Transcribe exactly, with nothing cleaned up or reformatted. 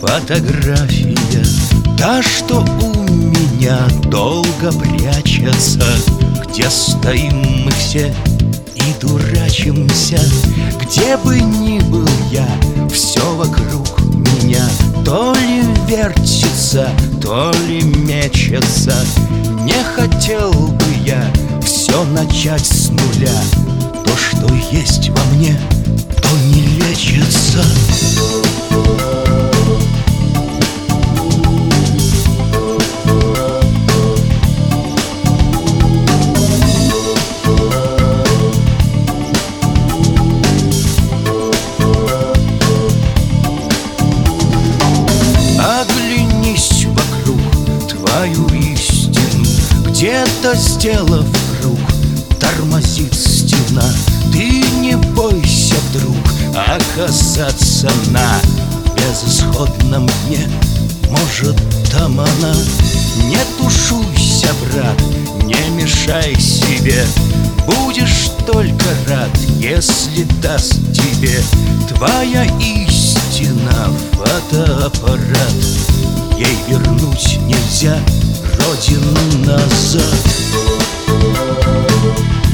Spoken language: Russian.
фотография, та, что у меня долго прячется, где стоим мы все и дурачимся. Где бы ни был я, все вокруг меня то ли вертится, то ли мечется. Не хотел бы я все начать с нуля. То, что есть во мне, то не лечится. Оглянись вокруг, твою истину где-то сделав круг, тормозит стена. Ты не бойся вдруг оказаться на безысходном дне. Может, там она. Не тушуйся, брат, не мешай себе. Будешь только рад, если даст тебе твоя истина фотоаппарат. Ей вернуть нельзя родину назад.